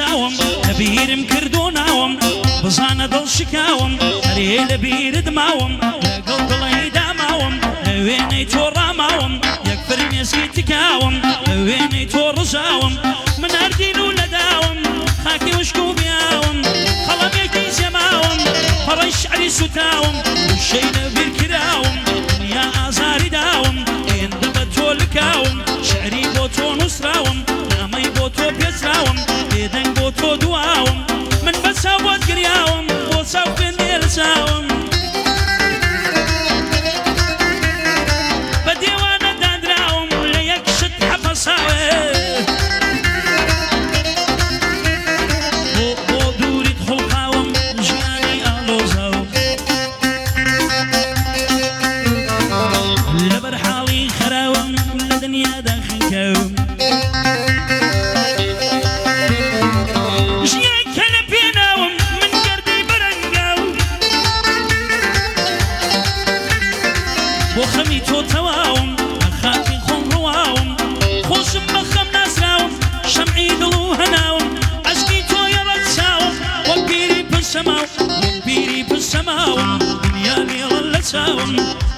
شاوم لبيرم كردوناوم بزانە دڵ شکاوم هەرێ لە بیرت ماوم لەگەڵ دڵی داماوم لە وێنەی تۆ ڕاماوم یەک فرمێسکی تکاوم لە وێنەی تۆ ڕژاوم من هەردین و لەداوم خاکی وشک و بیاوم خەڵەمێکی زێماوم پەڕەی شعری سوتاوم شەی لەبیر کراوم دنیا ئازاری داوم هێندە بە تۆ لکاوم شعری بۆ تۆ نووسراوم نامەی بۆ تۆ پێچراوم بێدەنگ بۆ تۆ دواوم من بە چاو بۆت گریاوم بۆ چاو خوێندێ لە چاوم بە دێوانە دادراوم لە یەک شت حەفەساوێ بۆ دووریت خوڵقاوم ژیانی ئاڵۆزاوم لەبەر حاڵی خەراوم لە دنیادا خنکەوم بۆ خەمی تۆ تەواوم لە خاکی خۆم ڕواوم خۆشم بە خەم ناسراوم شەمعی دڵ و هەناوم عەشقی تۆ یەڕەت چاوم وەک بیری پشەماوم وەک بیری پشەماوم دنیا لێڵە لە چاوم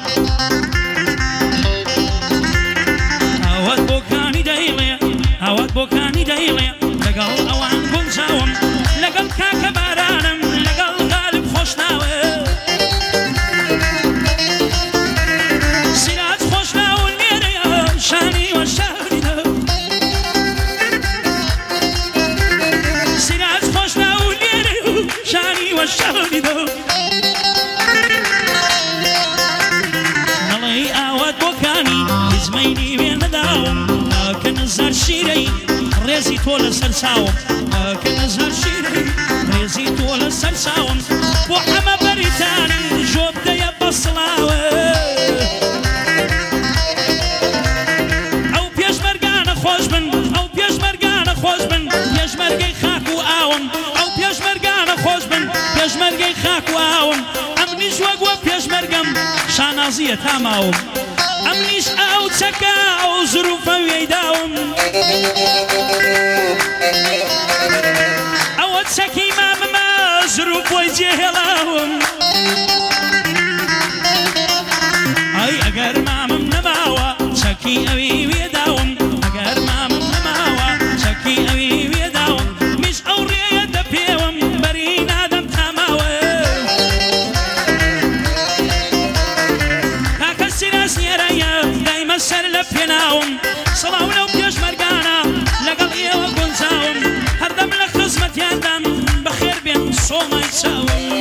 ئاوات بۆکانی دەیڵێ ئاوات بۆکانی دەیڵێ لەگەڵ ئەوان گونجاوم لەگەڵ کاکە بارانم لەگەڵ غالب خۆشناوێ نەڵێی ئاوات بۆکانی هیزمەینی وێ نەداوم کە نەزار شیرەی ڕێزی تۆ لەسەر چاوم کە نەزار شیرەی ڕێزی تۆ لەسەر چاوم بۆ ئەمە بەریتانی ژۆب دەیە بەسڵاوە ئەو پێشمەرگانە خۆش بن ئەو پێشمەرگانە خۆش بن پێشمەرگەی خاک و ئاوم ئەو پێشمەرگانە خۆش بن پێشمەرگەی خاک و ئاوم ئەمنیش وەک وە پێشمەرگەم شانازیە تاماوم ئەمنیش ئەو چەکە ئەو زروفە وێی داوم ئەوە چەکی مامەمە زروف بۆی جێهێڵاوم ئەی ئەگەر مامم نەماوە چەکی ئەوی وێداوم ئەگەر مامم نەماوە چەکی ئەوی وێداوم میش ئەو ڕێیە دەپێوم بەری نادەم تاماوە کاکە سیراس نێرەیە دایمە سەر لە پێناوم سەڵاو لەو پێشمەرگانە لەگەڵ ئێوە گونجاوم هەردەم لە خزمەتیاندام بەخێر بێن سۆمای چاوم